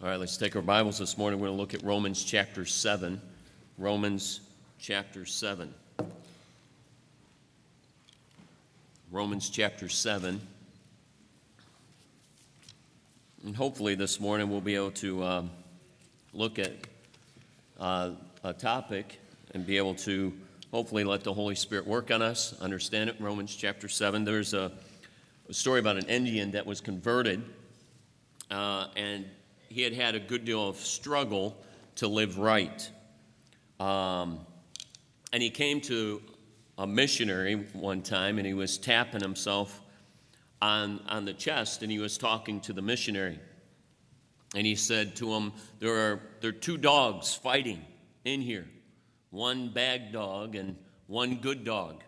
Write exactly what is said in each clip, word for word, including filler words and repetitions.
All right, let's take our Bibles this morning. We're going to look at Romans chapter seven. Romans chapter seven. Romans chapter seven. And hopefully this morning we'll be able to um, look at uh, a topic and be able to hopefully let the Holy Spirit work on us, understand it. Romans chapter seven. There's a, a story about an Indian that was converted, uh, and he had had a good deal of struggle to live right. Um, and he came to a missionary one time, and he was tapping himself on, on the chest, and he was talking to the missionary. And he said to him, there are, there are two dogs fighting in here, one bad dog and one good dog.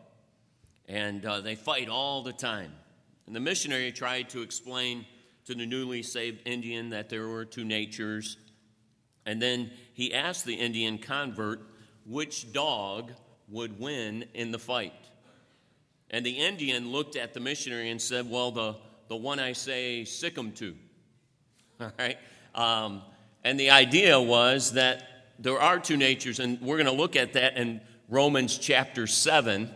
And uh, they fight all the time. And the missionary tried to explain to the newly saved Indian that there were two natures. And then he asked the Indian convert which dog would win in the fight. And the Indian looked at the missionary and said, well, the, the one I say sick 'em to. All right? Um, and the idea was that there are two natures, and we're going to look at that in Romans chapter seven.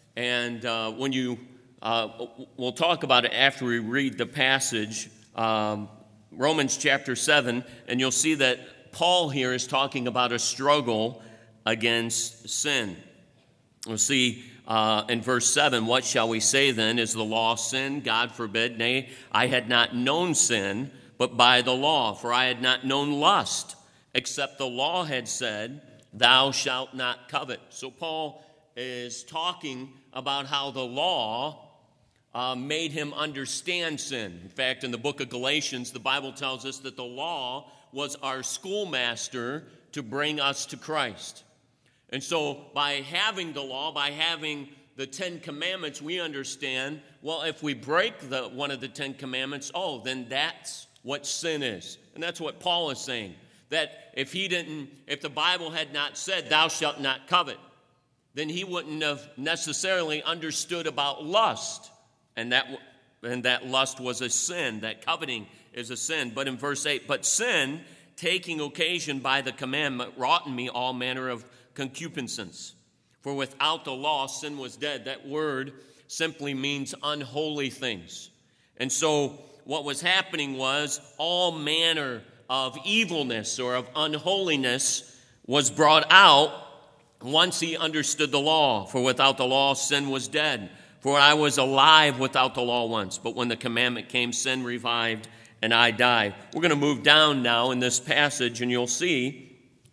And uh, when you, uh, we'll talk about it after we read the passage, um, Romans chapter seven, and you'll see that Paul here is talking about a struggle against sin. We'll see uh, in verse seven, what shall we say then? Is the law sin? God forbid. Nay, I had not known sin, but by the law, for I had not known lust, except the law had said, thou shalt not covet. So Paul is talking about how the law uh, made him understand sin. In fact, in the book of Galatians, the Bible tells us that the law was our schoolmaster to bring us to Christ. And so by having the law, by having the Ten Commandments, we understand, well, if we break the one of the Ten Commandments, oh, then that's what sin is. And that's what Paul is saying. That if he didn't, if the Bible had not said, thou shalt not covet, then he wouldn't have necessarily understood about lust. And that, and that lust was a sin, that coveting is a sin. But in verse eight, but sin, taking occasion by the commandment, wrought in me all manner of concupiscence. For without the law, sin was dead. That word simply means unholy things. And so what was happening was all manner of evilness or of unholiness was brought out once he understood the law. For without the law, sin was dead. For I was alive without the law once, but when the commandment came, sin revived, and I died. We're going to move down now in this passage, and you'll see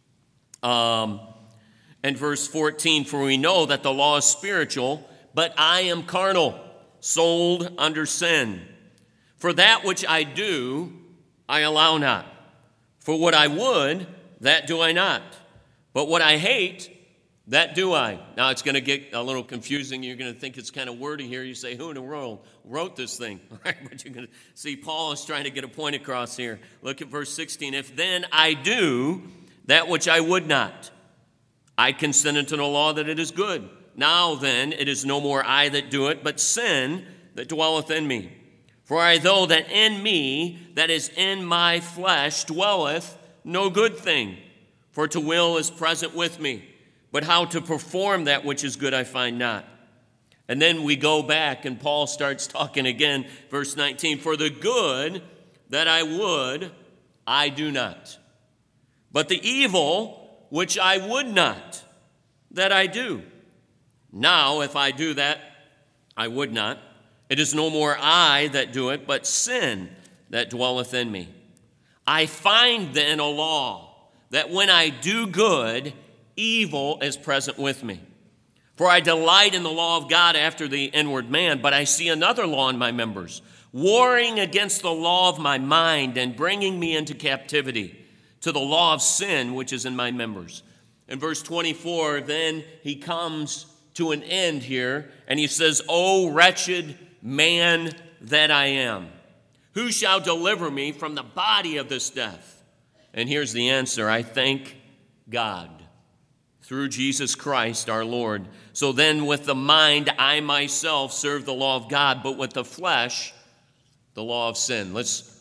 um, in verse fourteen, for we know that the law is spiritual, but I am carnal, sold under sin. For that which I do, I allow not. For what I would, that do I not. But what I hate, that do I. Now, it's going to get a little confusing. You're going to think it's kind of wordy here. You say, who in the world wrote this thing? Right? But you're going to see Paul is trying to get a point across here. Look at verse sixteen. If then I do that which I would not, I consent unto the law that it is good. Now then, it is no more I that do it, but sin that dwelleth in me. For I know that in me, that is in my flesh, dwelleth no good thing. For to will is present with me, but how to perform that which is good I find not. And then we go back, and Paul starts talking again, verse nineteen. For the good that I would, I do not. But the evil which I would not, that I do. Now, if I do that, I would not. It is no more I that do it, but sin that dwelleth in me. I find then a law, that when I do good, evil is present with me. For I delight in the law of God after the inward man, but I see another law in my members, warring against the law of my mind and bringing me into captivity to the law of sin which is in my members. In verse twenty-four, then he comes to an end here, and he says, O wretched man that I am, who shall deliver me from the body of this death? And here's the answer. I thank God through Jesus Christ our Lord. So then with the mind I myself serve the law of God, but with the flesh the law of sin. Let's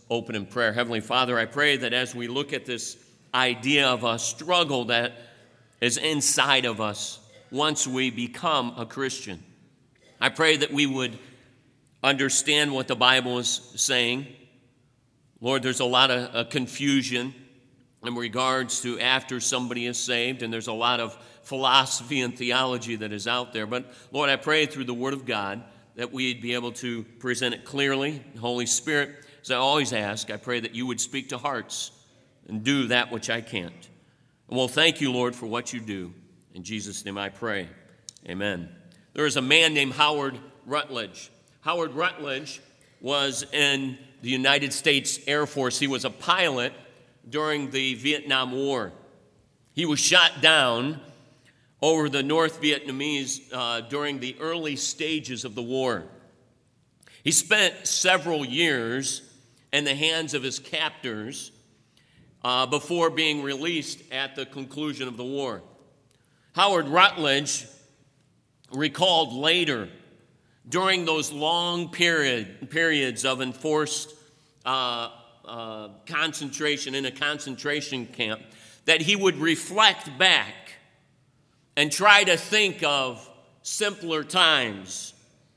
open in prayer. Heavenly Father, I pray that as we look at this idea of a struggle that is inside of us once we become a Christian, I pray that we would understand what the Bible is saying. Lord, there's a lot of uh, confusion in regards to after somebody is saved, and there's a lot of philosophy and theology that is out there. But Lord, I pray through the Word of God that we'd be able to present it clearly. Holy Spirit, as I always ask, I pray that you would speak to hearts and do that which I can't. And we'll thank you, Lord, for what you do. In Jesus' name I pray. Amen. There is a man named Howard Rutledge. Howard Rutledge was in the United States Air Force. He was a pilot during the Vietnam War. He was shot down over the North Vietnamese uh, during the early stages of the war. He spent several years in the hands of his captors uh, before being released at the conclusion of the war. Howard Rutledge recalled later, during those long period, periods of enforced uh, uh, concentration in a concentration camp, that he would reflect back and try to think of simpler times.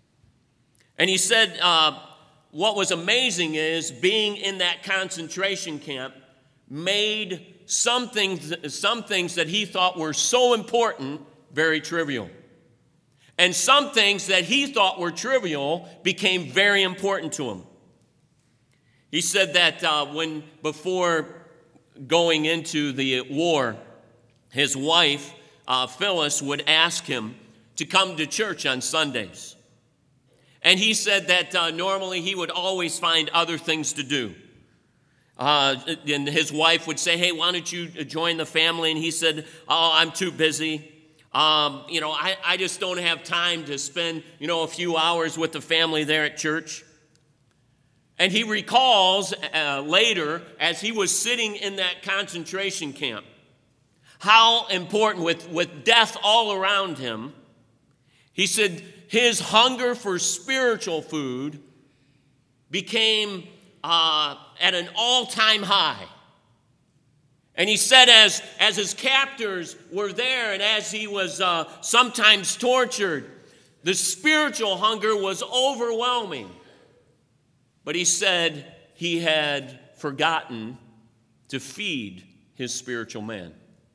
And he said uh, what was amazing is being in that concentration camp made some things, some things that he thought were so important very trivial. And some things that he thought were trivial became very important to him. He said that uh, when before going into the war, his wife, uh, Phyllis, would ask him to come to church on Sundays. And he said that uh, normally he would always find other things to do. Uh, and his wife would say, hey, why don't you join the family? And he said, oh, I'm too busy. Um, you know, I, I just don't have time to spend, you know, a few hours with the family there at church. And he recalls uh, later, as he was sitting in that concentration camp, how important, with, with death all around him, he said his hunger for spiritual food became uh, at an all-time high. And he said as, as his captors were there and as he was uh, sometimes tortured, the spiritual hunger was overwhelming. But he said he had forgotten to feed his spiritual man.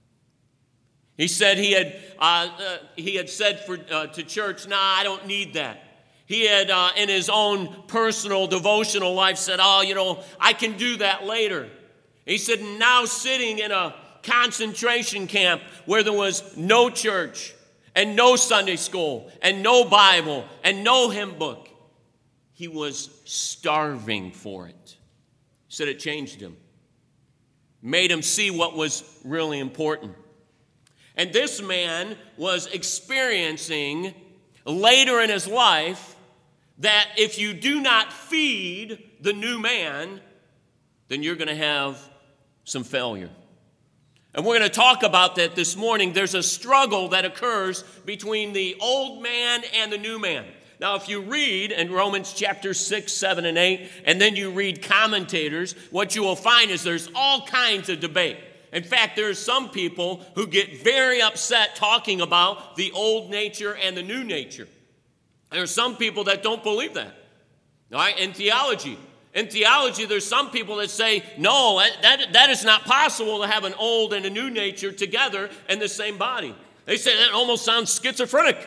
He said he had uh, uh, he had said for, uh, to church, nah, I don't need that. He had, uh, in his own personal devotional life, said, oh, you know, I can do that later. He said, now sitting in a concentration camp where there was no church and no Sunday school and no Bible and no hymn book, he was starving for it. He said it changed him, made him see what was really important. And this man was experiencing later in his life that if you do not feed the new man, then you're going to have some failure. And we're going to talk about that this morning. There's a struggle that occurs between the old man and the new man. Now, if you read in Romans chapter six, seven, and eight, and then you read commentators, what you will find is there's all kinds of debate. In fact, there's some people who get very upset talking about the old nature and the new nature. There are some people that don't believe that. All right, in theology. In theology, there's some people that say, no, that, that is not possible to have an old and a new nature together in the same body. They say that almost sounds schizophrenic.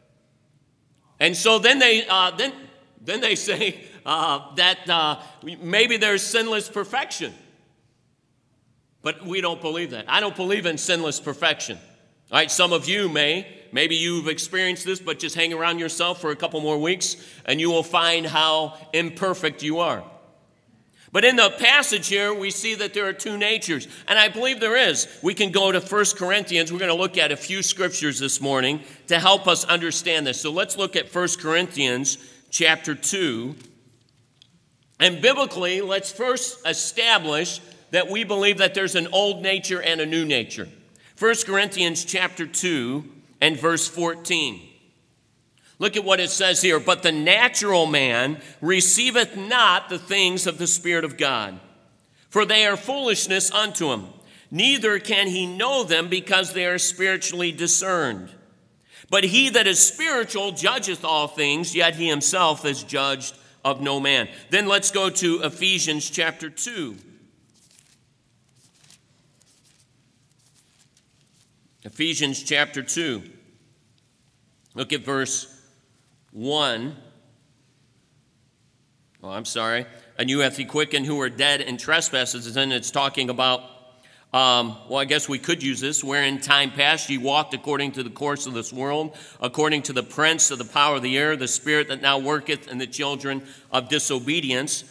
And so then they uh, then then they say uh, that uh, maybe there's sinless perfection. But we don't believe that. I don't believe in sinless perfection. All right, some of you may. Maybe you've experienced this, but just hang around yourself for a couple more weeks, and you will find how imperfect you are. But in the passage here, we see that there are two natures, and I believe there is. We can go to First Corinthians. We're going to look at a few scriptures this morning to help us understand this. So let's look at First Corinthians chapter two. And biblically, let's first establish that we believe that there's an old nature and a new nature. First Corinthians chapter two and verse fourteen. Look at what it says here. But the natural man receiveth not the things of the Spirit of God, for they are foolishness unto him. Neither can he know them, because they are spiritually discerned. But he that is spiritual judgeth all things, yet he himself is judged of no man. Then let's go to Ephesians chapter two. Ephesians chapter two. Look at verse one. Oh, I'm sorry. And you hath he quickened who were dead in trespasses. And it's talking about, um, well, I guess we could use this. Where in time past ye walked according to the course of this world, according to the prince of the power of the air, the spirit that now worketh in the children of disobedience.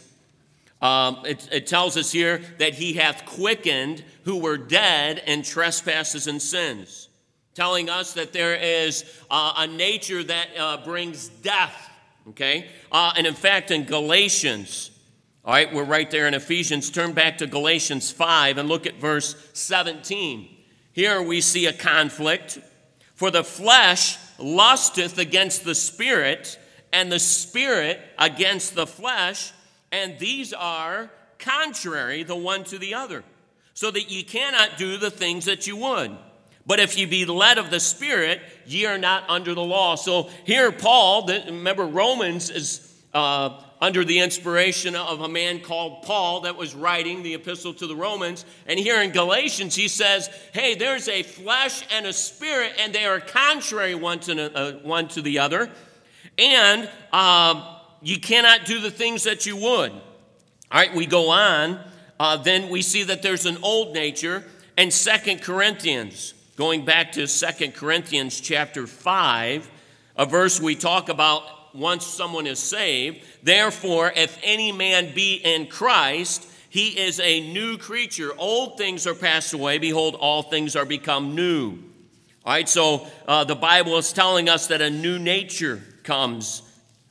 Um, it, it tells us here that he hath quickened who were dead in trespasses and sins, telling us that there is uh, a nature that uh, brings death, okay? Uh, and in fact, in Galatians, all right, we're right there in Ephesians. Turn back to Galatians five and look at verse seventeen. Here we see a conflict. For the flesh lusteth against the spirit, and the spirit against the flesh, and these are contrary the one to the other, so that ye cannot do the things that you would. But if ye be led of the Spirit, ye are not under the law. So here Paul, remember Romans is uh, under the inspiration of a man called Paul that was writing the epistle to the Romans. And here in Galatians he says, hey, there's a flesh and a spirit, and they are contrary one to, uh, one to the other. And uh, you cannot do the things that you would. All right, we go on. Uh, then we see that there's an old nature. And Second Corinthians, going back to Second Corinthians chapter five, a verse we talk about once someone is saved. Therefore, if any man be in Christ, he is a new creature. Old things are passed away. Behold, all things are become new. All right, so uh, the Bible is telling us that a new nature comes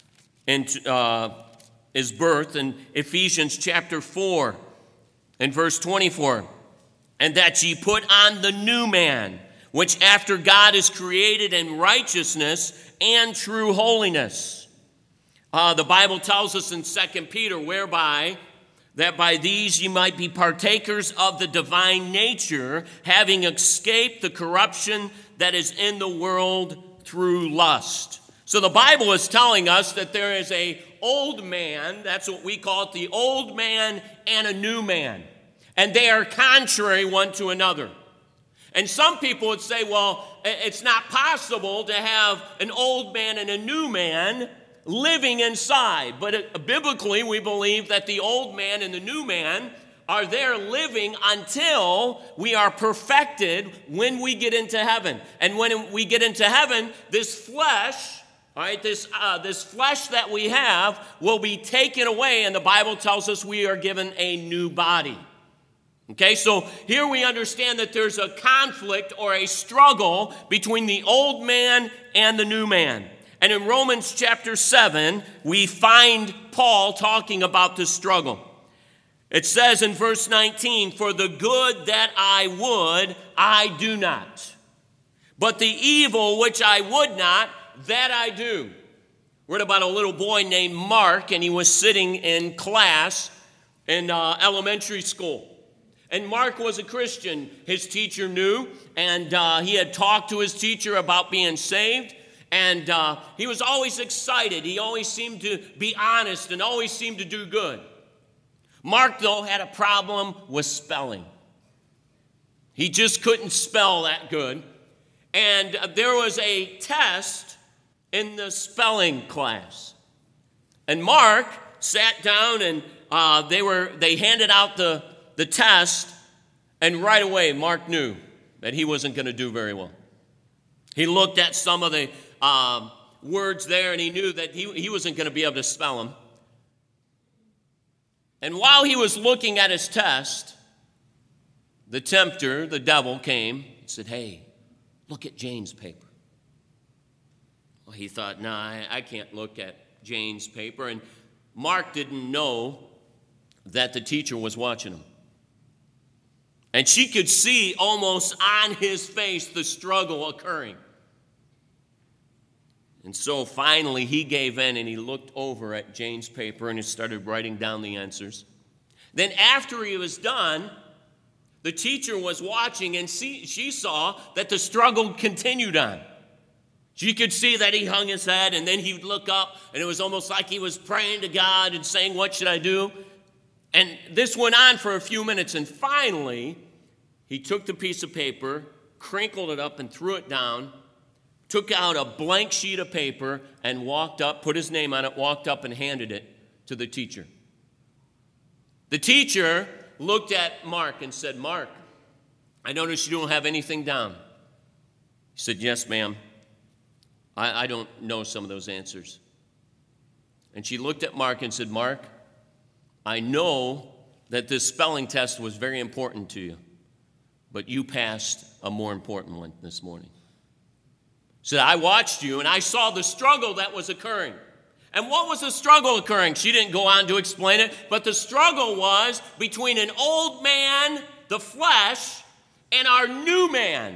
into uh, is birth in Ephesians chapter four and verse twenty-four. And that ye put on the new man, which after God is created in righteousness and true holiness. Uh, the Bible tells us in Second Peter, whereby that by these ye might be partakers of the divine nature, having escaped the corruption that is in the world through lust. So the Bible is telling us that there is a old man, that's what we call it, the old man and a new man. And they are contrary one to another. And some people would say, well, it's not possible to have an old man and a new man living inside. But biblically, we believe that the old man and the new man are there living until we are perfected when we get into heaven. And when we get into heaven, this flesh, all right, this, uh, this flesh that we have will be taken away. And the Bible tells us we are given a new body. Okay, so here we understand that there's a conflict or a struggle between the old man and the new man. And in Romans chapter seven, we find Paul talking about this struggle. It says in verse nineteen, for the good that I would, I do not. But the evil which I would not, that I do. Read about a little boy named Mark, and he was sitting in class in uh, elementary school. And Mark was a Christian. His teacher knew, and uh, he had talked to his teacher about being saved. And uh, he was always excited. He always seemed to be honest and always seemed to do good. Mark, though, had a problem with spelling. He just couldn't spell that good. And uh, there was a test in the spelling class. And Mark sat down, and uh, they were they handed out the the test, and right away Mark knew that he wasn't going to do very well. He looked at some of the um, words there, and he knew that he, he wasn't going to be able to spell them. And while he was looking at his test, the tempter, the devil, came and said, hey, look at Jane's paper. Well, he thought, nah, I, I can't look at Jane's paper. And Mark didn't know that the teacher was watching him. And she could see almost on his face the struggle occurring. And so finally he gave in and he looked over at Jane's paper and he started writing down the answers. Then after he was done, the teacher was watching and see, she saw that the struggle continued on. She could see that he hung his head and then he'd look up and it was almost like he was praying to God and saying, what should I do? And this went on for a few minutes and finally he took the piece of paper, crinkled it up and threw it down, took out a blank sheet of paper and walked up, put his name on it, walked up and handed it to the teacher. The teacher looked at Mark and said, Mark, I notice you don't have anything down. He said, yes, ma'am. I, I don't know some of those answers. And she looked at Mark and said, Mark, I know that this spelling test was very important to you, but you passed a more important one this morning. Said, I watched you and I saw the struggle that was occurring. And what was the struggle occurring? She didn't go on to explain it, but the struggle was between an old man, the flesh, and our new man.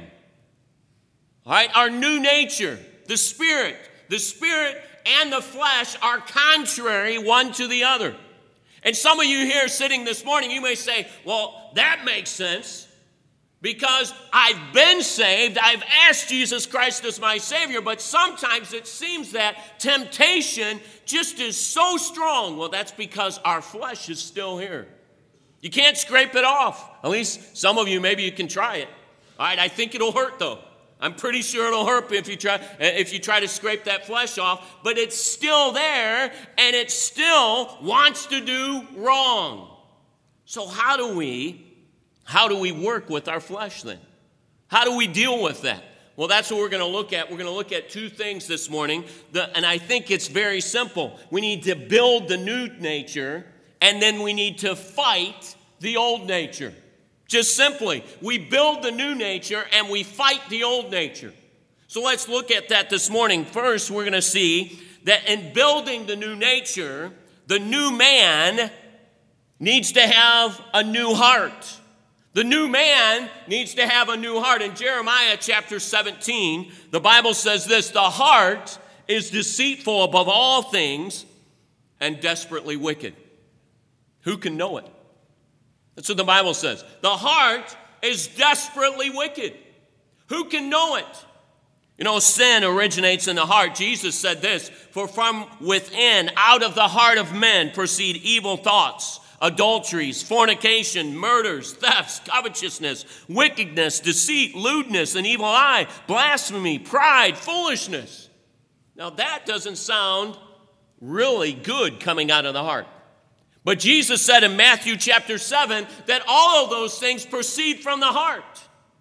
All right, our new nature, the spirit. The spirit and the flesh are contrary one to the other. And some of you here sitting this morning, you may say, well, that makes sense. Because I've been saved, I've asked Jesus Christ as my Savior, but sometimes it seems that temptation just is so strong. Well, that's because our flesh is still here. You can't scrape it off. At least some of you, maybe you can try it. All right, I think it'll hurt though. I'm pretty sure it'll hurt if you try if you try to scrape that flesh off, but it's still there and it still wants to do wrong. So how do we How do we work with our flesh then? How do we deal with that? Well, that's what we're going to look at. We're going to look at two things this morning, the, and I think it's very simple. We need to build the new nature, and then we need to fight the old nature. Just simply, we build the new nature, and we fight the old nature. So let's look at that this morning. First, we're going to see that in building the new nature, the new man needs to have a new heart. The new man needs to have a new heart. In Jeremiah chapter seventeen, the Bible says this, the heart is deceitful above all things and desperately wicked. Who can know it? That's what the Bible says. The heart is desperately wicked. Who can know it? You know, sin originates in the heart. Jesus said this, for from within, out of the heart of men proceed evil thoughts, adulteries, fornication, murders, thefts, covetousness, wickedness, deceit, lewdness, an evil eye, blasphemy, pride, foolishness. Now that doesn't sound really good coming out of the heart. But Jesus said in Matthew chapter seven that all of those things proceed from the heart.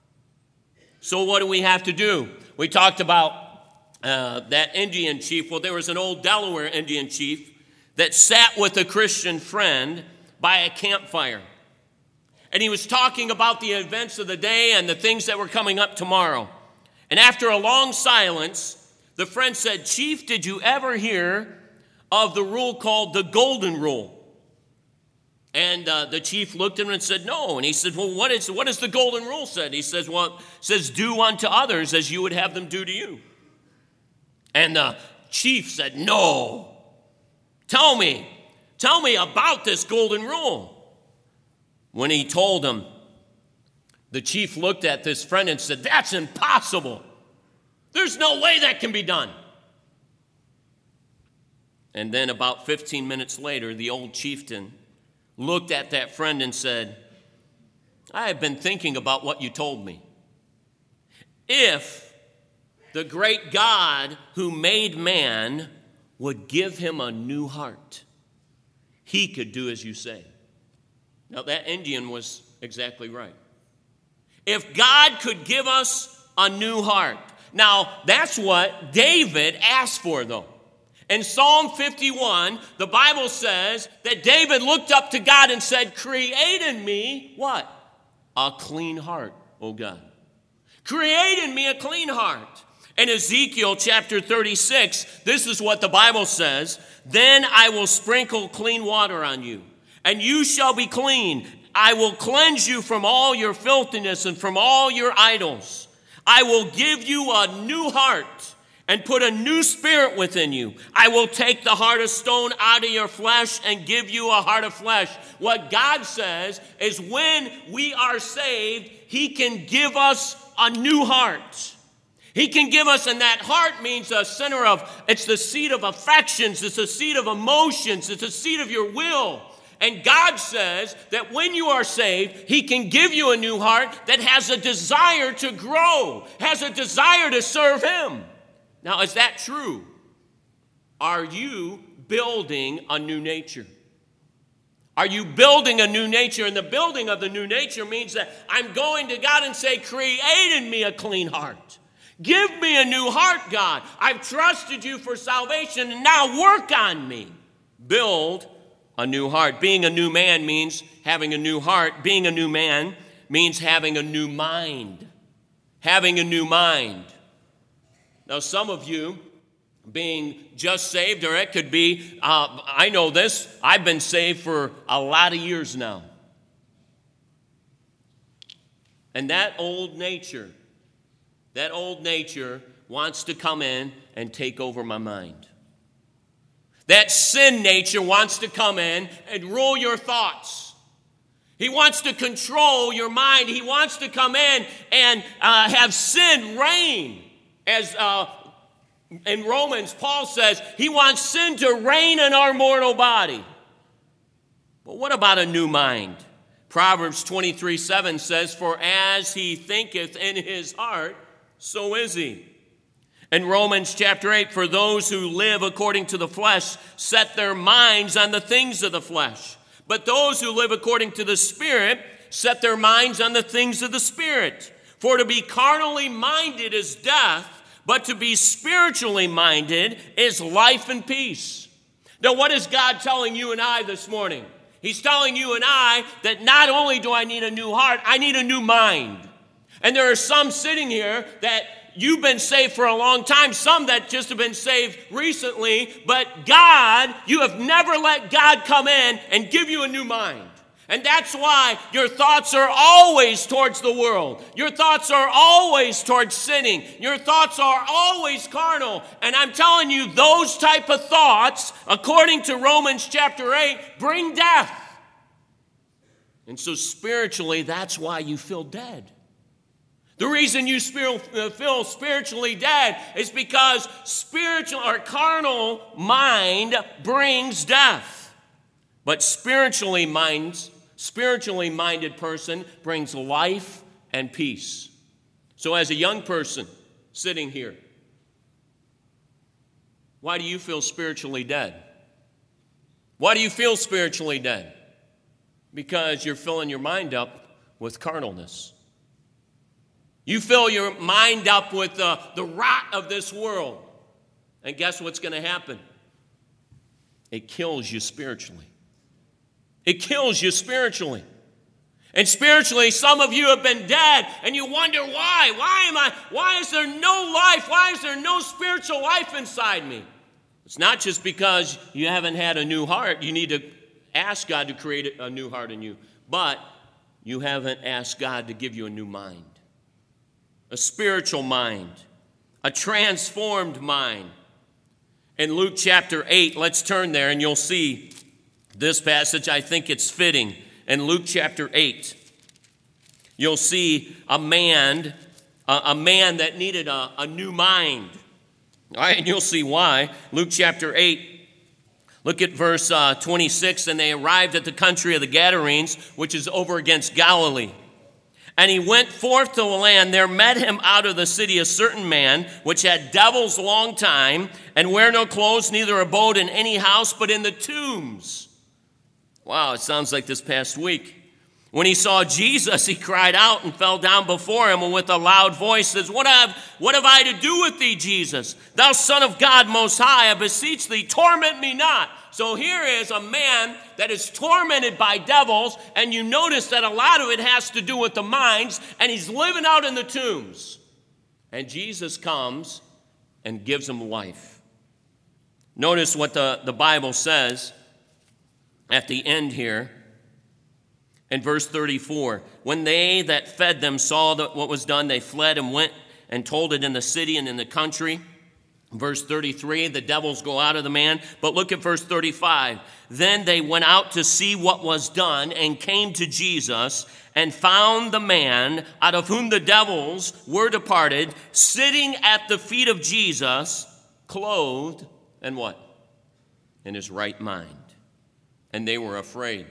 So what do we have to do? We talked about uh, that Indian chief. Well, there was an old Delaware Indian chief that sat with a Christian friend by a campfire. And he was talking about the events of the day and the things that were coming up tomorrow. And after a long silence, the friend said, Chief, did you ever hear of the rule called the Golden Rule? And uh, the chief looked at him and said, no. And he said, well, what is what is the Golden Rule said? He says, well, it says, do unto others as you would have them do to you. And the chief said, no. Tell me. Tell me about this golden rule. When he told him, the chief looked at this friend and said, that's impossible. There's no way that can be done. And then about fifteen minutes later, the old chieftain looked at that friend and said, I have been thinking about what you told me. If the great God who made man would give him a new heart, he could do as you say. Now, that Indian was exactly right. If God could give us a new heart. Now, that's what David asked for, though. In Psalm fifty-one, the Bible says that David looked up to God and said, create in me, what? A clean heart, O God. Create in me a clean heart. In Ezekiel chapter thirty-six, this is what the Bible says. Then I will sprinkle clean water on you, and you shall be clean. I will cleanse you from all your filthiness and from all your idols. I will give you a new heart and put a new spirit within you. I will take the heart of stone out of your flesh and give you a heart of flesh. What God says is when we are saved, he can give us a new heart. He can give us, and that heart means a center of, it's the seat of affections, it's the seat of emotions, it's the seat of your will. And God says that when you are saved, he can give you a new heart that has a desire to grow, has a desire to serve him. Now, is that true? Are you building a new nature? Are you building a new nature? And the building of the new nature means that I'm going to God and say, create in me a clean heart. Give me a new heart, God. I've trusted you for salvation, and now work on me. Build a new heart. Being a new man means having a new heart. Being a new man means having a new mind. Having a new mind. Now, some of you being just saved, or it could be, uh, I know this, I've been saved for a lot of years now. And that old nature, that old nature wants to come in and take over my mind. That sin nature wants to come in and rule your thoughts. He wants to control your mind. He wants to come in and uh, have sin reign. As uh, in Romans, Paul says, he wants sin to reign in our mortal body. But what about a new mind? Proverbs twenty-three seven says, for as he thinketh in his heart, so is he. In Romans chapter eight, for those who live according to the flesh set their minds on the things of the flesh. But those who live according to the Spirit set their minds on the things of the Spirit. For to be carnally minded is death, but to be spiritually minded is life and peace. Now, what is God telling you and I this morning? He's telling you and I that not only do I need a new heart, I need a new mind. And there are some sitting here that you've been saved for a long time, some that just have been saved recently, but God, you have never let God come in and give you a new mind. And that's why your thoughts are always towards the world. Your thoughts are always towards sinning. Your thoughts are always carnal. And I'm telling you, those type of thoughts, according to Romans chapter eight, bring death. And so spiritually, that's why you feel dead. The reason you feel spiritually dead is because spiritual or carnal mind brings death. But spiritually minds, spiritually minded person brings life and peace. So as a young person sitting here, why do you feel spiritually dead? Why do you feel spiritually dead? Because you're filling your mind up with carnalness. You fill your mind up with uh, the rot of this world. And guess what's going to happen? It kills you spiritually. It kills you spiritually. And spiritually, some of you have been dead, and you wonder why. Why am I? Why is there no life? Why is there no spiritual life inside me? It's not just because you haven't had a new heart. You need to ask God to create a new heart in you. But you haven't asked God to give you a new mind. A spiritual mind. A transformed mind. In Luke chapter eight, let's turn there and you'll see this passage. I think it's fitting. In Luke chapter eight, you'll see a man, a, a man that needed a, a new mind. All right, and you'll see why. Luke chapter eight, look at verse uh, twenty-six. And they arrived at the country of the Gadarenes, which is over against Galilee. And he went forth to the land. There met him out of the city a certain man, which had devils long time, and wear no clothes, neither abode in any house, but in the tombs. Wow, it sounds like this past week. When he saw Jesus, he cried out and fell down before him, and with a loud voice says, What have, what have I to do with thee, Jesus? Thou Son of God Most High, I beseech thee, torment me not. So here is a man that is tormented by devils, and you notice that a lot of it has to do with the minds, and he's living out in the tombs. And Jesus comes and gives him life. Notice what the, the Bible says at the end here. In verse thirty-four, when they that fed them saw that what was done, they fled and went and told it in the city and in the country. Verse thirty-three, the devils go out of the man. But look at verse thirty-five. Then they went out to see what was done and came to Jesus and found the man out of whom the devils were departed, sitting at the feet of Jesus, clothed, and what? In his right mind. And they were afraid.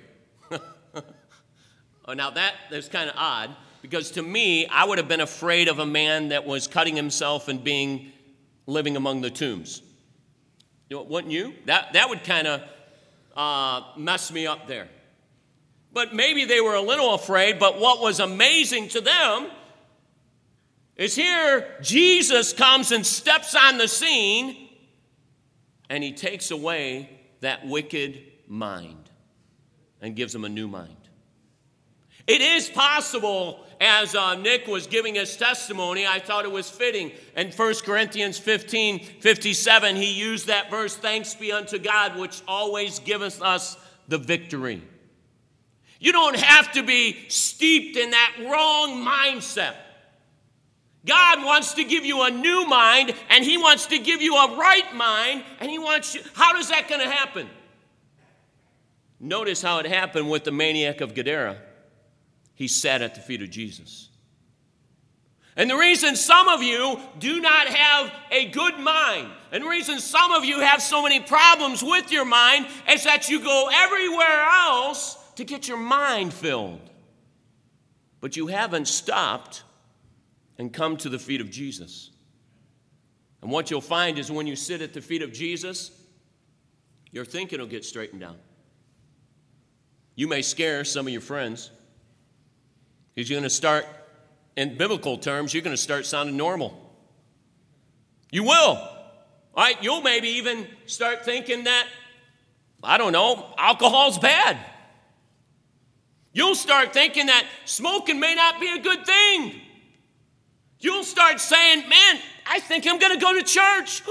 Oh, now that is kind of odd, because to me, I would have been afraid of a man that was cutting himself and being living among the tombs. You know, wouldn't you? That, that would kind of uh, mess me up there. But maybe they were a little afraid, but what was amazing to them is here Jesus comes and steps on the scene, and he takes away that wicked mind and gives them a new mind. It is possible, as uh, Nick was giving his testimony, I thought it was fitting. In First Corinthians fifteen fifty-seven, he used that verse, "Thanks be unto God, which always giveth us the victory." You don't have to be steeped in that wrong mindset. God wants to give you a new mind, and he wants to give you a right mind, and he wants you. How is that going to happen? Notice how it happened with the maniac of Gadara. He sat at the feet of Jesus. And the reason some of you do not have a good mind, and the reason some of you have so many problems with your mind, is that you go everywhere else to get your mind filled. But you haven't stopped and come to the feet of Jesus. And what you'll find is when you sit at the feet of Jesus, your thinking will get straightened out. You may scare some of your friends, because you're going to start, in biblical terms, you're going to start sounding normal. You will. All right, you'll maybe even start thinking that, I don't know, alcohol's bad. You'll start thinking that smoking may not be a good thing. You'll start saying, man, I think I'm going to go to church.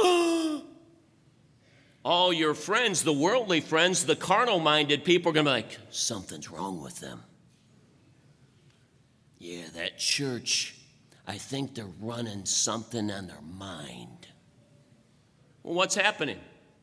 All your friends, the worldly friends, the carnal-minded people are going to be like, something's wrong with them. Yeah, that church, I think they're running something on their mind. Well, what's happening?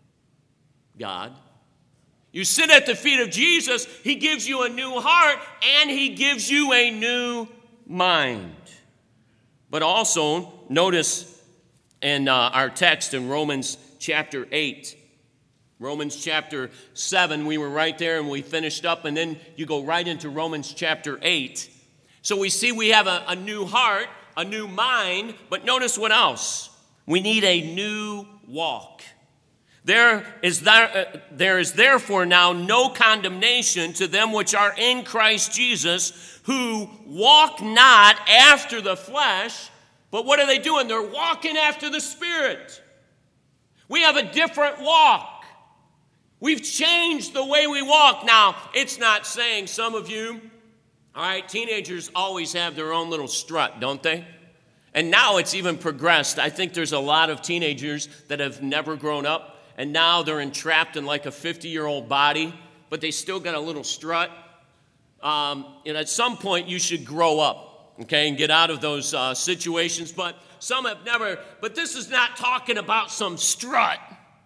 God. You sit at the feet of Jesus, he gives you a new heart, and he gives you a new mind. But also, notice in uh, our text in Romans chapter eight, Romans chapter seven, we were right there and we finished up, and then you go right into Romans chapter eight. So we see we have a, a new heart, a new mind, but notice what else? We need a new walk. There is, there, uh, there is therefore now no condemnation to them which are in Christ Jesus, who walk not after the flesh, but what are they doing? They're walking after the Spirit. We have a different walk. We've changed the way we walk. Now, it's not saying some of you, all right, teenagers always have their own little strut, don't they? And now it's even progressed. I think there's a lot of teenagers that have never grown up, and now they're entrapped in like a fifty-year-old body, but they still got a little strut. Um, and at some point, you should grow up, okay, and get out of those uh, situations. But some have never, but this is not talking about some strut.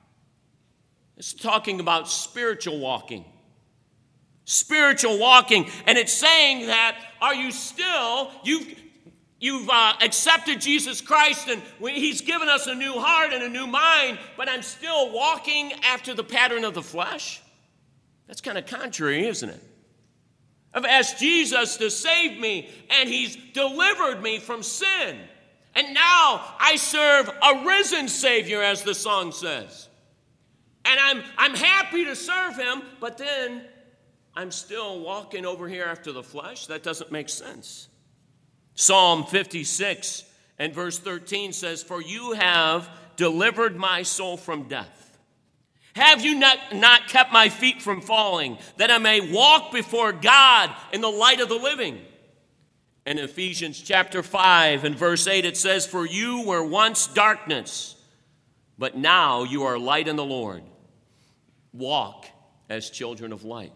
It's talking about spiritual walking. Spiritual walking. And it's saying that, are you still, you've, you've uh, accepted Jesus Christ, and he's given us a new heart and a new mind, but I'm still walking after the pattern of the flesh? That's kind of contrary, isn't it? I've asked Jesus to save me, and he's delivered me from sin. And now I serve a risen Savior, as the song says. And I'm, I'm happy to serve him, but then I'm still walking over here after the flesh. That doesn't make sense. Psalm fifty-six and verse thirteen says, "For you have delivered my soul from death. Have you not, not kept my feet from falling, that I may walk before God in the light of the living?" In Ephesians chapter five and verse eight, it says, "For you were once darkness, but now you are light in the Lord. Walk as children of light."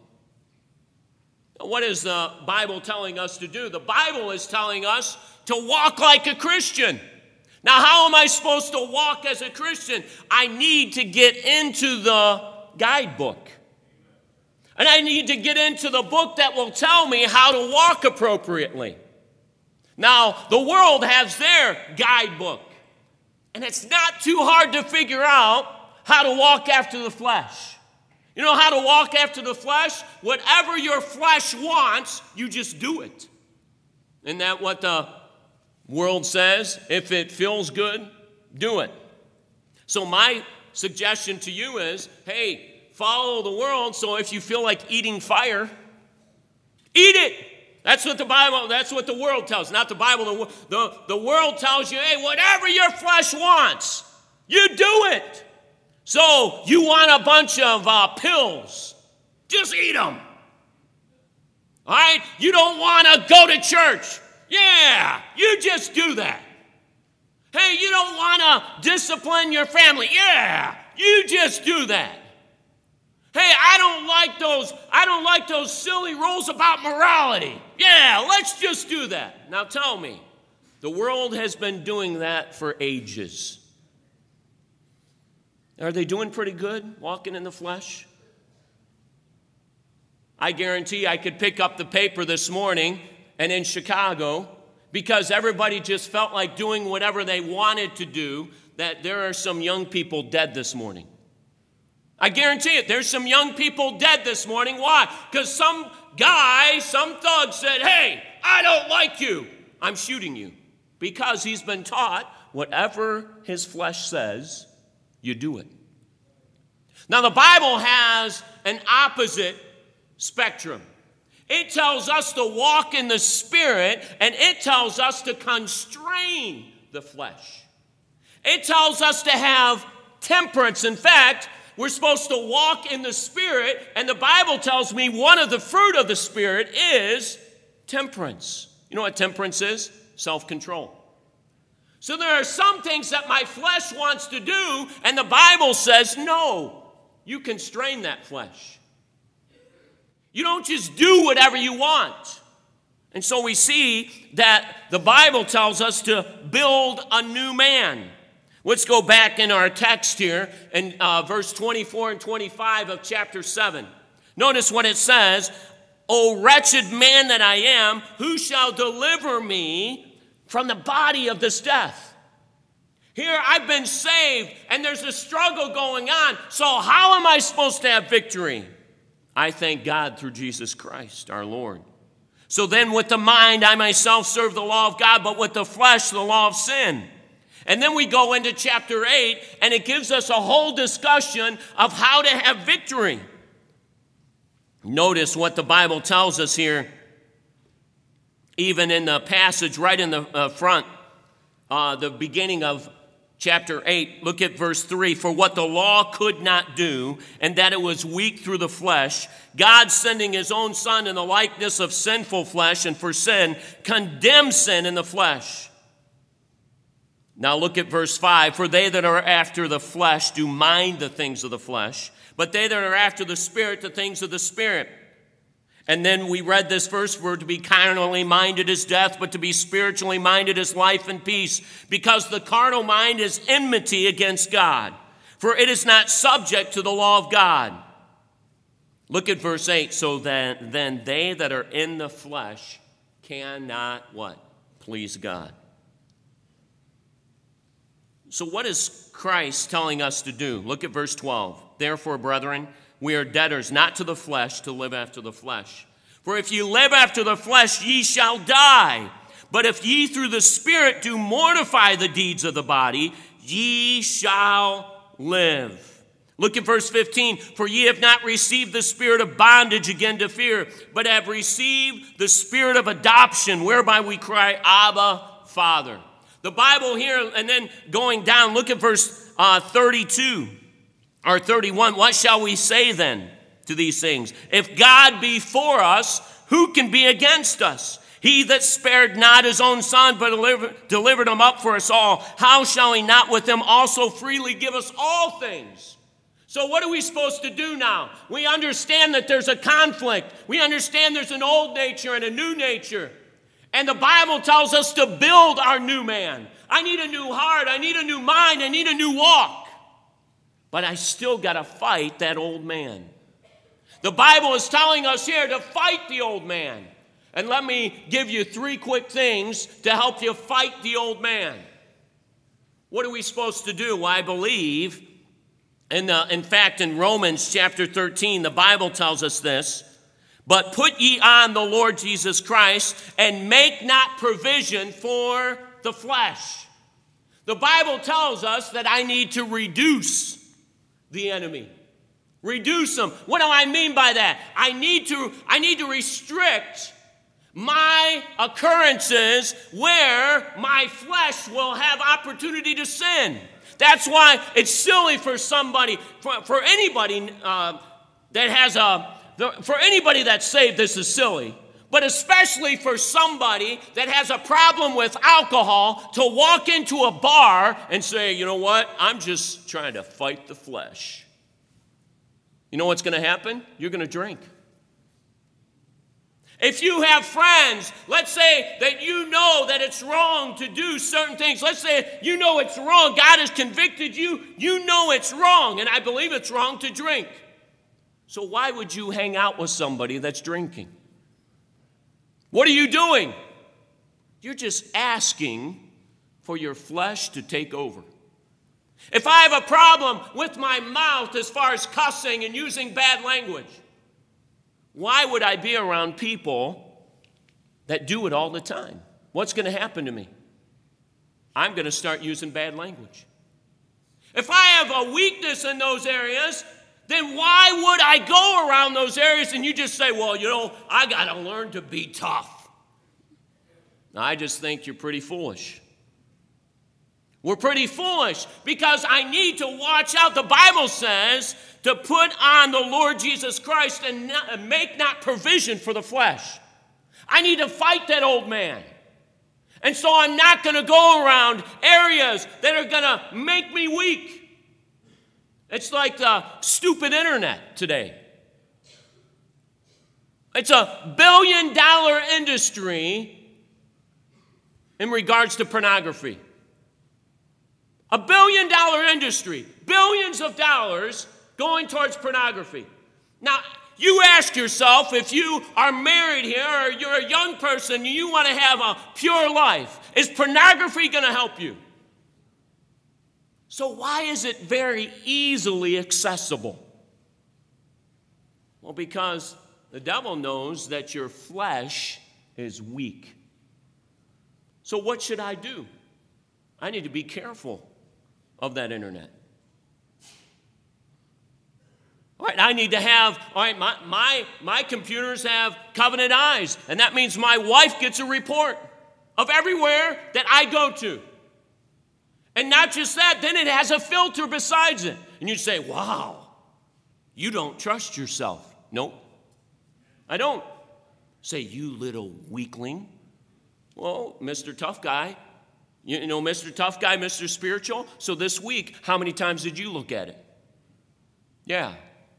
What is the Bible telling us to do? The Bible is telling us to walk like a Christian, Now, how am I supposed to walk as a Christian? I need to get into the guidebook. And I need to get into the book that will tell me how to walk appropriately. Now, the world has their guidebook. And it's not too hard to figure out how to walk after the flesh. You know how to walk after the flesh? Whatever your flesh wants, you just do it. Isn't that what the world says? If it feels good, do it. So my suggestion to you is, hey, follow the world, so if you feel like eating fire, eat it. That's what the Bible, that's what the world tells, not the Bible. The, the, the world tells you, hey, whatever your flesh wants, you do it. So you want a bunch of uh, pills, just eat them. All right? You don't want to go to church. Yeah, you just do that. Hey, you don't want to discipline your family. Yeah, you just do that. Hey, I don't like those, I don't like those silly rules about morality. Yeah, let's just do that. Now tell me, the world has been doing that for ages. Are they doing pretty good, walking in the flesh? I guarantee I could pick up the paper this morning and in Chicago, because everybody just felt like doing whatever they wanted to do, that there are some young people dead this morning. I guarantee it. There's some young people dead this morning. Why? Because some guy, some thug said, hey, I don't like you. I'm shooting you. Because he's been taught whatever his flesh says, you do it. Now, the Bible has an opposite spectrum. It tells us to walk in the Spirit, and it tells us to constrain the flesh. It tells us to have temperance. In fact, we're supposed to walk in the Spirit, and the Bible tells me one of the fruit of the Spirit is temperance. You know what temperance is? Self-control. So there are some things that my flesh wants to do, and the Bible says, no, you constrain that flesh. You don't just do whatever you want. And so we see that the Bible tells us to build a new man. Let's go back in our text here in uh, verse twenty-four and twenty-five of chapter seven. Notice what it says, O wretched man that I am, who shall deliver me from the body of this death? Here I've been saved and there's a struggle going on. So how am I supposed to have victory? I thank God through Jesus Christ, our Lord. So then with the mind I myself serve the law of God, but with the flesh the law of sin. And then we go into chapter eight, and it gives us a whole discussion of how to have victory. Notice what the Bible tells us here, even in the passage right in the uh, front, uh, the beginning of chapter eight. Look at verse three. For what the law could not do, and that it was weak through the flesh, God sending his own Son in the likeness of sinful flesh, and for sin, condemned sin in the flesh. Now look at verse five. For they that are after the flesh do mind the things of the flesh, but they that are after the Spirit, the things of the Spirit. And then we read this verse, for to be carnally minded is death, but to be spiritually minded is life and peace. Because the carnal mind is enmity against God, for it is not subject to the law of God. Look at verse eight. So then, then they that are in the flesh cannot what? Please God. So what is Christ telling us to do? Look at verse twelve. Therefore, brethren, we are debtors not to the flesh to live after the flesh. For if ye live after the flesh, ye shall die. But if ye through the Spirit do mortify the deeds of the body, ye shall live. Look at verse fifteen. For ye have not received the spirit of bondage again to fear, but have received the spirit of adoption, whereby we cry, Abba, Father. The Bible here, and then going down, look at verse uh, thirty-two or thirty-one. What shall we say then to these things? If God be for us, who can be against us? He that spared not his own Son, but delivered, delivered him up for us all, how shall he not with him also freely give us all things? So what are we supposed to do now? We understand that there's a conflict. We understand there's an old nature and a new nature. And the Bible tells us to build our new man. I need a new heart. I need a new mind. I need a new walk. But I still got to fight that old man. The Bible is telling us here to fight the old man. And let me give you three quick things to help you fight the old man. What are we supposed to do? Well, I believe, in, the, in fact, in Romans chapter thirteen, the Bible tells us this. But put ye on the Lord Jesus Christ, and make not provision for the flesh. The Bible tells us that I need to reduce the enemy. Reduce them. What do I mean by that? I need to, I need to restrict my occurrences where my flesh will have opportunity to sin. That's why it's silly for somebody, for, for anybody uh, that has a, the, for anybody that's saved, this is silly. But especially for somebody that has a problem with alcohol to walk into a bar and say, you know what, I'm just trying to fight the flesh. You know what's going to happen? You're going to drink. If you have friends, let's say that you know that it's wrong to do certain things. Let's say you know it's wrong. God has convicted you. You know it's wrong, and I believe it's wrong to drink. So why would you hang out with somebody that's drinking? What are you doing? You're just asking for your flesh to take over. If I have a problem with my mouth as far as cussing and using bad language, why would I be around people that do it all the time? What's going to happen to me? I'm going to start using bad language. If I have a weakness in those areas, then why would I go around those areas and you just say, well, you know, I got to learn to be tough? I just think you're pretty foolish. We're pretty foolish because I need to watch out. The Bible says to put on the Lord Jesus Christ and, not, and make not provision for the flesh. I need to fight that old man. And so I'm not going to go around areas that are going to make me weak. It's like the stupid internet today. It's a billion dollar industry in regards to pornography. A billion dollar industry, billions of dollars going towards pornography. Now, you ask yourself, if you are married here or you're a young person and you want to have a pure life, is pornography going to help you? So why is it very easily accessible? Well, because the devil knows that your flesh is weak. So what should I do? I need to be careful of that internet. All right, I need to have, all right, my, my, my computers have Covenant Eyes, and that means my wife gets a report of everywhere that I go to. And not just that, then it has a filter besides it. And you say, wow, you don't trust yourself. Nope, I don't. Say, you little weakling. Well, Mister Tough Guy, you know, Mister Tough Guy, Mister Spiritual. So this week, how many times did you look at it? Yeah.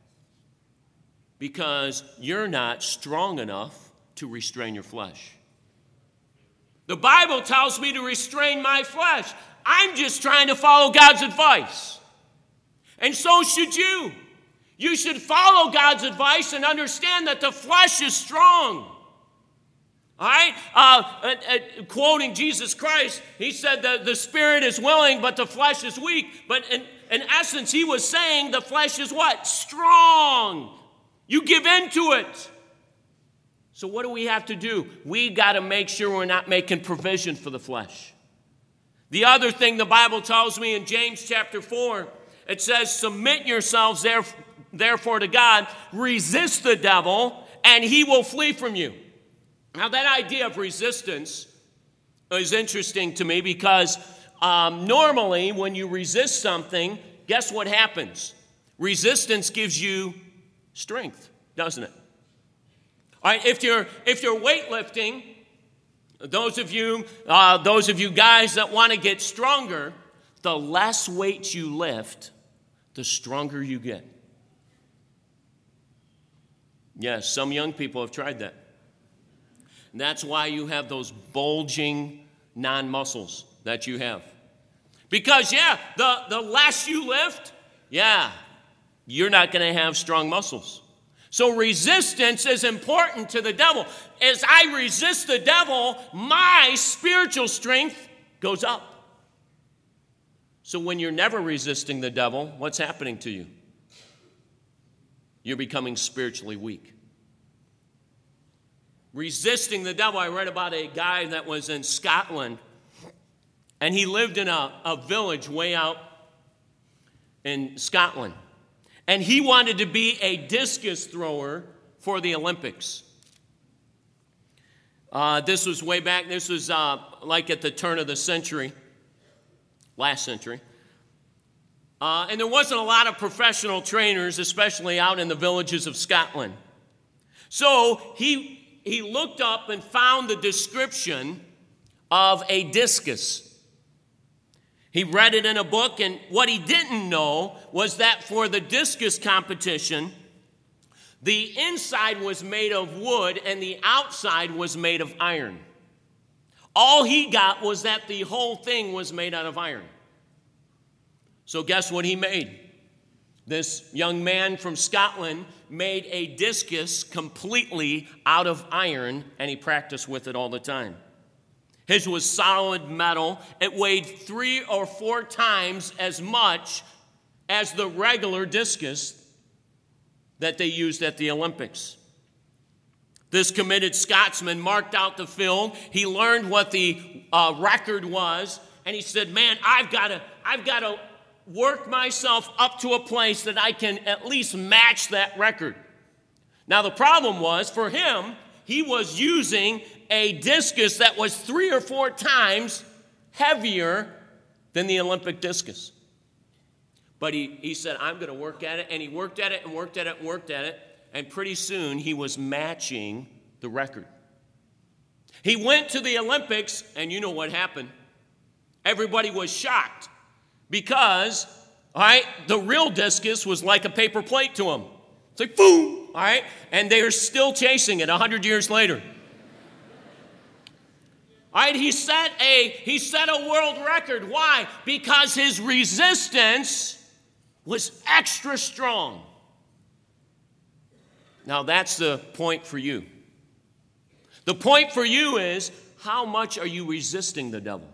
Because you're not strong enough to restrain your flesh. The Bible tells me to restrain my flesh. I'm just trying to follow God's advice. And so should you. You should follow God's advice and understand that the flesh is strong. All right? Uh, uh, uh, quoting Jesus Christ, he said that the spirit is willing, but the flesh is weak. But in, in essence, he was saying the flesh is what? Strong. You give in to it. So what do we have to do? We got to make sure we're not making provision for the flesh. The other thing the Bible tells me in James chapter four, it says, submit yourselves therefore to God, resist the devil, and he will flee from you. Now that idea of resistance is interesting to me because um, normally when you resist something, guess what happens? Resistance gives you strength, doesn't it? All right, if you're if you're weightlifting, those of you uh, those of you guys that want to get stronger, the less weight you lift, the stronger you get. Yes, some young people have tried that. And that's why you have those bulging non-muscles. that you have. Because, yeah, the, the less you lift, yeah, you're not going to have strong muscles. So resistance is important to the devil. As I resist the devil, my spiritual strength goes up. So when you're never resisting the devil, what's happening to you? You're becoming spiritually weak. Resisting the devil, I read about a guy that was in Scotland, and he lived in a, a village way out in Scotland. And he wanted to be a discus thrower for the Olympics. Uh, this was way back, this was uh, like at the turn of the century, last century. Uh, and there wasn't a lot of professional trainers, especially out in the villages of Scotland. So he, he looked up and found the description of a discus. He read it in a book, and what he didn't know was that for the discus competition, the inside was made of wood and the outside was made of iron. All he got was that the whole thing was made out of iron. So guess what he made? This young man from Scotland made a discus completely out of iron, and he practiced with it all the time. His was solid metal. It weighed three or four times as much as the regular discus that they used at the Olympics. This committed Scotsman marked out the field. He learned what the uh, record was, and he said, man, I've got to, I've got to work myself up to a place that I can at least match that record. Now, the problem was, for him, he was using a discus that was three or four times heavier than the Olympic discus. But he, he said, I'm going to work at it. And he worked at it and worked at it and worked at it. And pretty soon he was matching the record. He went to the Olympics, and you know what happened. Everybody was shocked because, all right, the real discus was like a paper plate to him. It's like, boom, all right? And they're still chasing it one hundred years later. All right, he set a he set a world record. Why? Because his resistance was extra strong. Now that's the point for you. The point for you is, how much are you resisting the devil?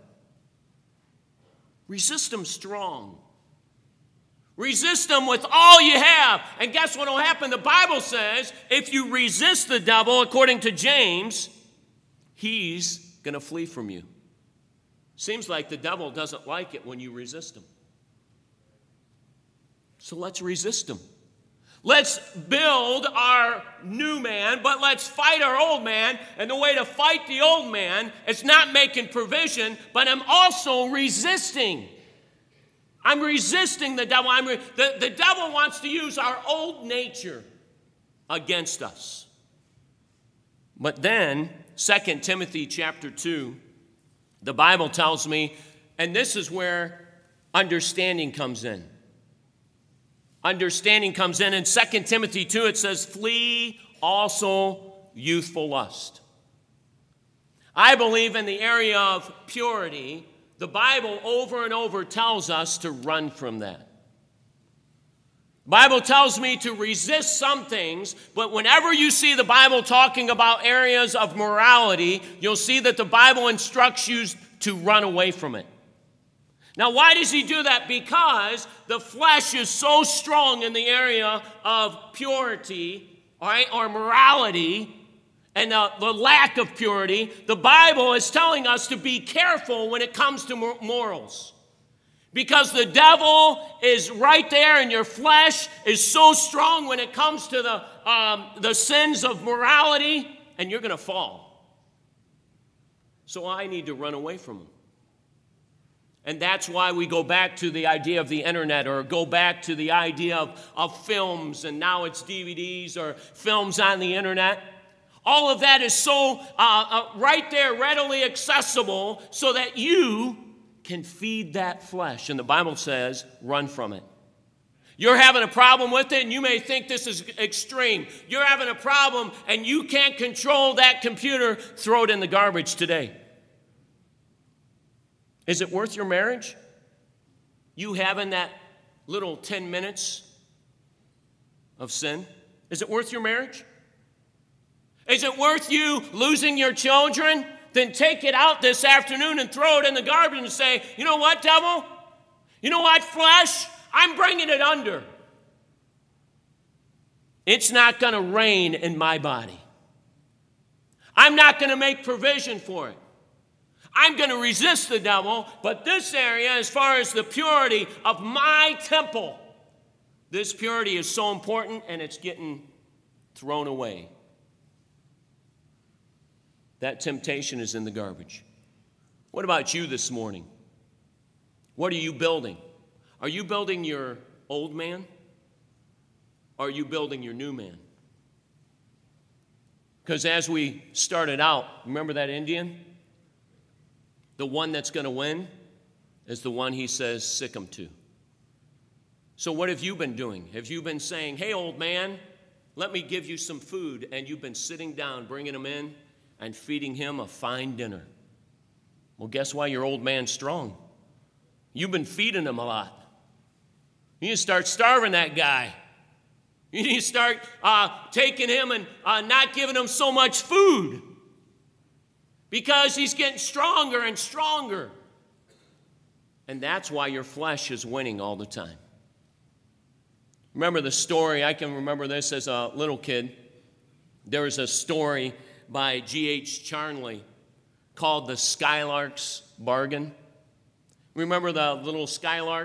Resist him strong. Resist him with all you have. And guess what will happen? The Bible says, if you resist the devil, according to James, he's going to flee from you. Seems like the devil doesn't like it when you resist him. So let's resist him. Let's build our new man, but let's fight our old man. And the way to fight the old man is not making provision, but I'm also resisting. I'm resisting the devil. I'm re- the, the devil wants to use our old nature against us. But then, Second Timothy chapter two, the Bible tells me, and this is where understanding comes in. Understanding comes in. In Second Timothy two, it says, flee also youthful lust. I believe in the area of purity, the Bible over and over tells us to run from that. The Bible tells me to resist some things, but whenever you see the Bible talking about areas of morality, you'll see that the Bible instructs you to run away from it. Now, why does he do that? Because the flesh is so strong in the area of purity, all right, or morality, and the, the lack of purity. The Bible is telling us to be careful when it comes to morals. Because the devil is right there, and your flesh is so strong when it comes to the, um, the sins of morality, and you're going to fall. So I need to run away from them. And that's why we go back to the idea of the internet, or go back to the idea of, of films, and now it's D V Ds or films on the internet. All of that is so uh, uh, right there, readily accessible, so that you can feed that flesh. And the Bible says, run from it. You're having a problem with it, and you may think this is extreme. You're having a problem, and you can't control that computer. Throw it in the garbage today. Is it worth your marriage? You having that little ten minutes of sin? Is it worth your marriage? Is it worth you losing your children? Then take it out this afternoon and throw it in the garbage and say, you know what, devil? You know what, flesh? I'm bringing it under. It's not going to reign in my body. I'm not going to make provision for it. I'm going to resist the devil, but this area, as far as the purity of my temple, this purity is so important and it's getting thrown away. That temptation is in the garbage. What about you this morning? What are you building? Are you building your old man? Or are you building your new man? Because as we started out, remember that Indian? The one that's going to win is the one he says, sick 'em to. So what have you been doing? Have you been saying, hey, old man, let me give you some food, and you've been sitting down, bringing him in, and feeding him a fine dinner? Well, guess why your old man's strong? You've been feeding him a lot. You need to start starving that guy. You need to start uh, taking him and uh, not giving him so much food, because he's getting stronger and stronger. And that's why your flesh is winning all the time. Remember the story, I can remember this as a little kid. There was a story by G H Charnley called The Skylark's Bargain. Remember the little skylark?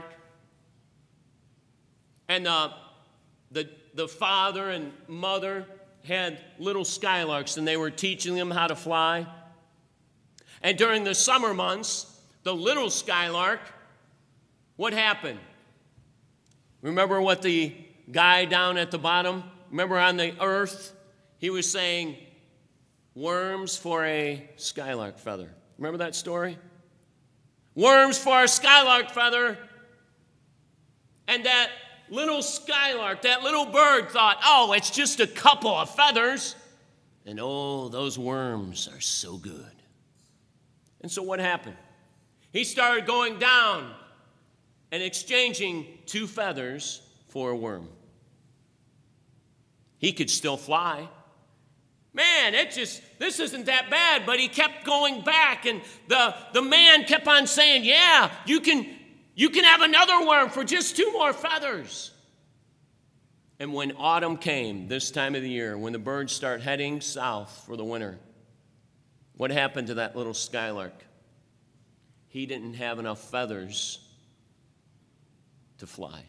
And uh, the, the father and mother had little skylarks, and they were teaching them how to fly. And during the summer months, the little skylark, what happened? Remember what the guy down at the bottom, remember on the earth, he was saying, worms for a skylark feather. Remember that story? Worms for a skylark feather. And that little skylark, that little bird thought, oh, it's just a couple of feathers. And oh, those worms are so good. And so what happened? He started going down and exchanging two feathers for a worm. He could still fly. Man, it just, this isn't that bad, but he kept going back, and the, the man kept on saying, yeah, you can, you can have another worm for just two more feathers. And when autumn came, this time of the year, when the birds start heading south for the winter, what happened to that little skylark? He didn't have enough feathers to fly.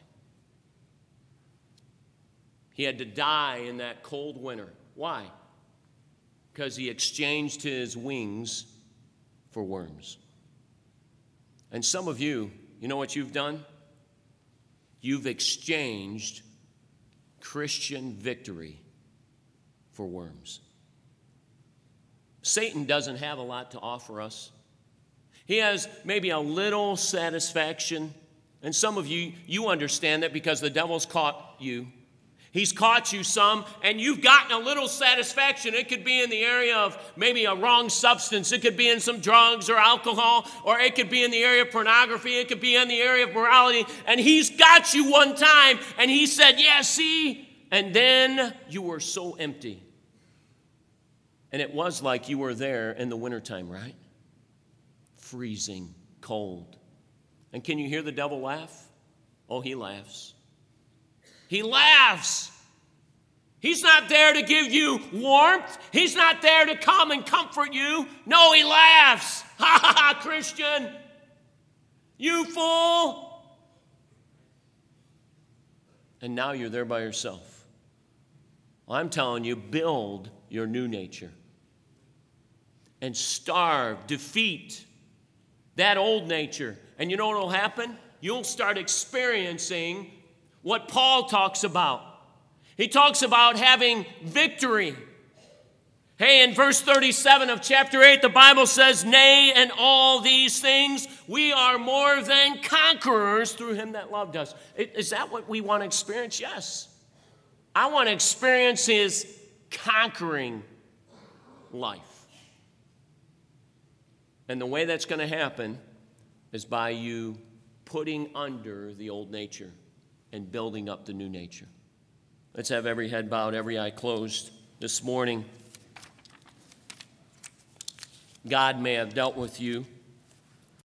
He had to die in that cold winter. Why? Because he exchanged his wings for worms. And some of you, you know what you've done? You've exchanged Christian victory for worms. Satan doesn't have a lot to offer us. He has maybe a little satisfaction. And some of you, you understand that because the devil's caught you. He's caught you some, and you've gotten a little satisfaction. It could be in the area of maybe a wrong substance. It could be in some drugs or alcohol, or it could be in the area of pornography. It could be in the area of morality. And he's got you one time, and he said, yeah, see? And then you were so empty. And it was like you were there in the wintertime, right? Freezing, cold. And can you hear the devil laugh? Oh, he laughs. He laughs. He's not there to give you warmth. He's not there to come and comfort you. No, he laughs. Ha ha ha, Christian. You fool. And now you're there by yourself. Well, I'm telling you, build your new nature. And starve, defeat that old nature. And you know what will happen? You'll start experiencing what Paul talks about. He talks about having victory. Hey, in verse thirty-seven of chapter eight, the Bible says, nay, in all these things, we are more than conquerors through him that loved us. Is that what we want to experience? Yes. I want to experience his conquering life. And the way that's going to happen is by you putting under the old nature and building up the new nature. Let's have every head bowed, every eye closed this morning. God may have dealt with you